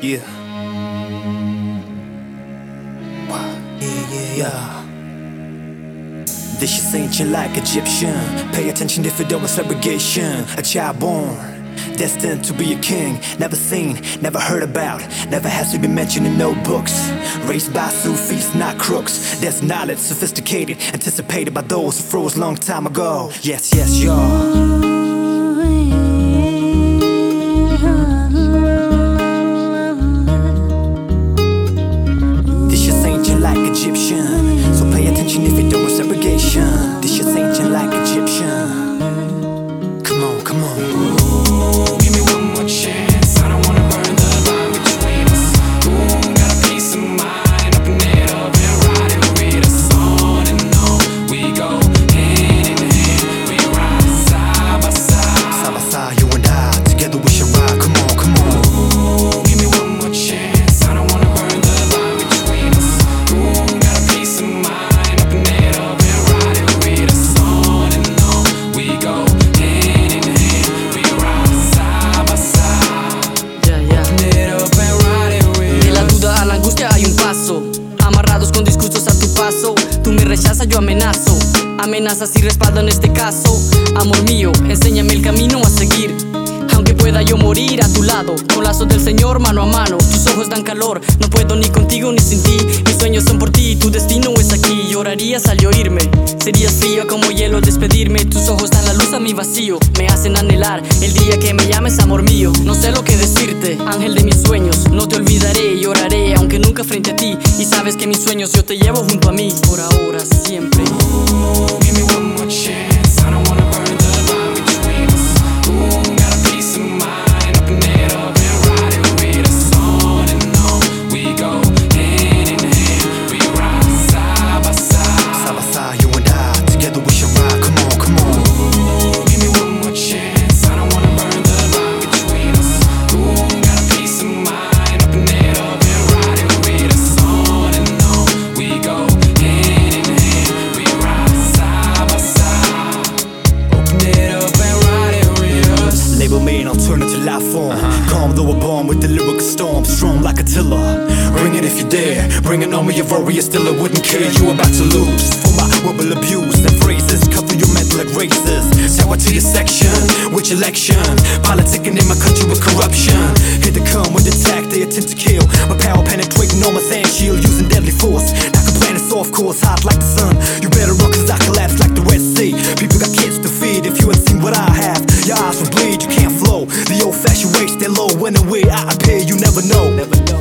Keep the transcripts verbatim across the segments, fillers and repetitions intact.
Yeah. Yeah, yeah, yeah. This is ancient like Egyptian. Pay attention if you don't want segregation. A child born, destined to be a king. Never seen, never heard about, never has to be mentioned in no books. Raised by Sufis, not crooks. There's knowledge sophisticated, anticipated by those who froze long time ago. Yes, yes, y'all. Like Egyptian, so pay attention if you don't want segregation. This shit's ancient like Egyptian. Come on, come on. Ooh, give me one more chance. I don't wanna burn the line between us. Ooh, got a peace of mind. Open it up and ride it with us. On and on we go, hand in hand. We ride side by side. Side by side, you and I, together we should ride. Come on, come on. Ooh, give me one more chance. I don't wanna burn the line between us. Ooh, got a peace of mind. Open it up and ride it with us. On and on we go, hand in hand. We ride side by side. Yeah, yeah. Open it up and ride it with De la us. duda a la angustia hay un paso. Amarrados con discursos a tu paso. Tú me rechazas, yo amenazo. Amenazas y respaldo en este caso. Amor mío, enséñame el camino a seguir. Aunque pueda yo morir a tu lado, con lazos del Señor mano a mano. Tus ojos dan calor, no puedo ni contigo ni sin ti. Mis sueños son por ti, tu destino es aquí. Llorarías al oírme, serías fría como hielo al despedirme. Tus ojos dan la luz a mi vacío, me hacen anhelar el día que me llames amor mío. No sé lo que decirte, ángel de mis sueños. No te olvidaré, lloraré, aunque nunca frente a ti. Y sabes que mis sueños yo te llevo junto a mí, por ahora, siempre. Ooh, give me one more chance. I don't wanna burn the line between us. Ooh, got a peace of mind. Open it up and ride it with us. On and on we go, hand in hand. We ride side by side. Side by side, you and I, together we should ride. Come on, come on. Ooh, give me one more chance. I don't wanna burn the line between us. Ooh, got a peace of mind. Open it up and ride it with us. On and on we go, hand in hand. We ride side by side. Open it up and ride it with us. Label me an alternative life form. Calm though we're born with the lyrical storm. Strong like Attila. Bring it if you dare. Bring it on me, your warrior still I wouldn't care. You about to lose. For my verbal abuse and phrases cut through your mental like razors. Shower to your section, which election? Politicking in my country with corruption. Here they come with attack, they attempt to kill. My power penetrating on my sand shield, using deadly force. Now the planet's off course, hot like the sun. You better run cause I collapse like the Red Sea. People got kids to feed, if you ain't seen what I have, your eyes will bleed, you can't flow. The old fashioned way, stay low. When and where I appear, you never know. Never know.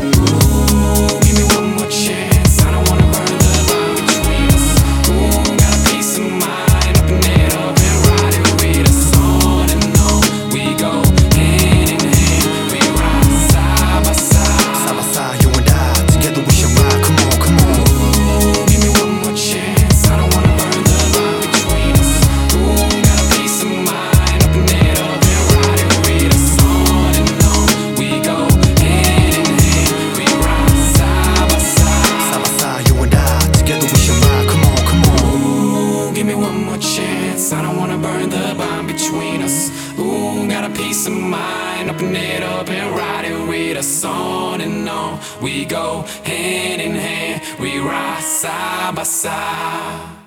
Ooh, give me one more chance. I don't wanna burn the line between us. Ooh, got a peace of mind. Open it up and ride it with us. On and on we go, hand in hand. We ride side by side. Side by side, you and I, together we should ride. Come on, come on. Ooh, give me one more chance. I don't wanna burn the line between us. Ooh, got a peace of mind. Open it up and ride it with us. On and on we go, hand in hand. We ride side by side. Side by side, you and I, together we should ride. Come on, come on. Ooh, give me one more chance. I don't wanna burn the bond between us. Ooh, got a peace of mind. Open it up and ride it with us. On and on we go, hand in hand. We ride side by side.